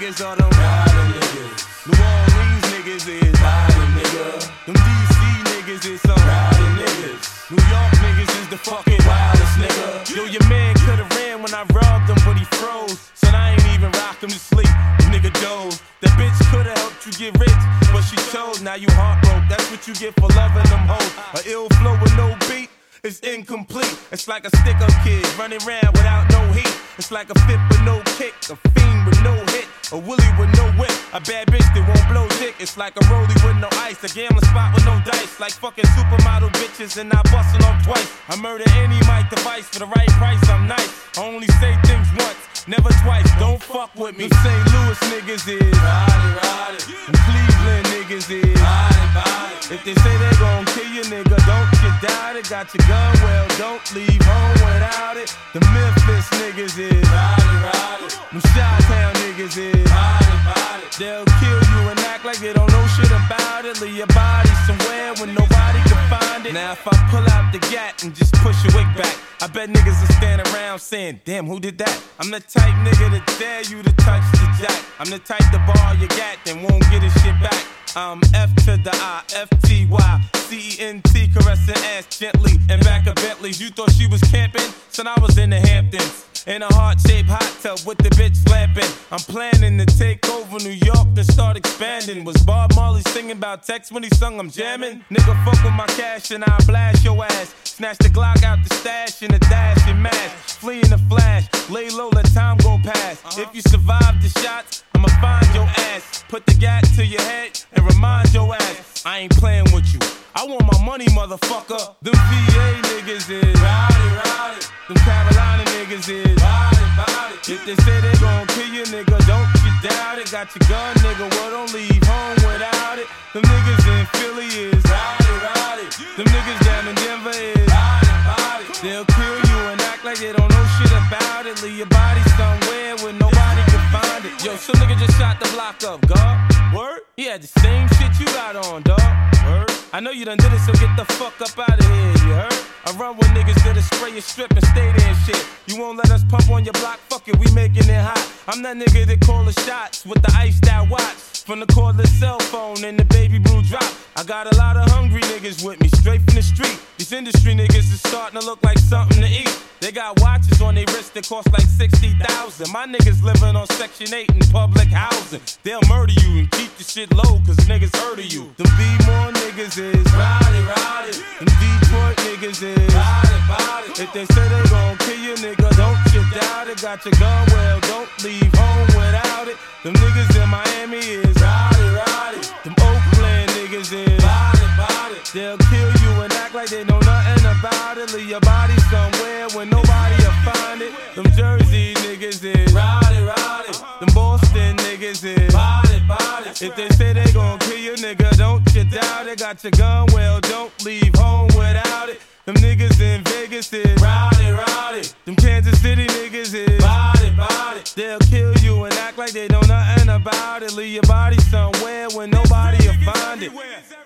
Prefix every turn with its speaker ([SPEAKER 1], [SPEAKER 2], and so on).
[SPEAKER 1] niggas are them riding niggas. New Orleans niggas is riding nigga. Them DC niggas is some riding niggas. New York niggas is the fucking wildest nigga. Yo, your man could've ran when I robbed him, but he froze. So I ain't even rocked him to sleep. The nigga dove. That bitch could've helped you get rich, but she chose. Now you heartbroken. That's what you get for loving them hoes. A ill flow with no beat. It's incomplete. It's like a stick-up kid running around without no heat. It's like a fit with no kick, a fiend with no hit, a willy with no whip, a bad bitch that won't blow dick. It's like a rollie with no ice, a gambling spot with no dice. Like fucking supermodel bitches and I bustin' off twice. I murder any mic device for the right price. I'm nice. I only say things once, never twice. Don't fuck with me. Them St. Louis niggas is ride it. Them Cleveland niggas is ride it. If they say they gon' kill you, nigga, don't you doubt it. Got your gun, well, don't leave home without it. The Memphis niggas is ride it. Them Chi-Town niggas is ride it. They'll kill you and act like they don't know shit about it. Leave your body somewhere when nobody can find it. Now if I pull out the gat and just push your wig back, I bet niggas will stand around saying, damn, who did that? I'm the type nigga to dare you to touch the jack. I'm the type to borrow your gat and won't get his shit back. I'm F to the I, F-T-Y, C-E-N-T, caressing ass gently. And back of Bentleys, you thought she was camping? Son, I was in the Hamptons. In a heart-shaped hot tub with the bitch lamping. I'm planning to take over New York and start expanding. Was Bob Marley singing about text when he sung I'm jamming? Nigga, fuck with my cash and I'll blast your ass. Snatch the Glock out the stash and a dash and mash. Flee in a flash, lay low, let time go past. If you survive the shots, I'ma find your ass. Put the gat to your head and remind your ass I ain't playing with you. I want my money, motherfucker. Them VA niggas is ride it. Them Carolina niggas is ride it. If they say they gon' kill you, nigga, don't you doubt it. Got your gun, nigga, well, don't leave home without it. Them niggas in Philly is ride it. Them niggas down in Denver is ride it. They'll kill you and act like they don't know shit about it. Leave your body somewhere where nobody can find it. Yo, some nigga just shot the block up, God. Word? He had the same shit you got on, dog. Word? I know you done did it, so get the fuck up out of here, you heard? I run with niggas that'll spray your strip and stay there and shit. You won't let us pump on your block, fuck it, we making it hot. I'm that nigga that call the shots with the iced out watch. From the cordless cell phone and the baby blue drop. I got a lot of hungry niggas with me, straight from the street. These industry niggas is starting to look like something to eat. They got watches on their wrists that cost like 60,000. My niggas living on Section 8 in public housing. They'll murder you and keep the shit low, cause niggas heard of you. Them B-more niggas is ride it. Them Detroit niggas is ride it. If they say they gon' kill you, nigga, don't you doubt it. Got your gun, well, don't leave home without it. Them niggas in Miami is ride it. Them Oakland niggas is ride it. They'll kill you and act like they know nothing about it. Leave your body somewhere where nobody'll find it. Them Jersey niggas is ride it. Them Boston niggas is ride it. If they say they gon' kill you, nigga, don't you doubt it. Got your gun, well, don't leave home without it. Them niggas in Vegas is ride it. Them Kansas City niggas is ride it. They'll kill you and act like they know nothing about it. Leave your body somewhere where nobody'll find it.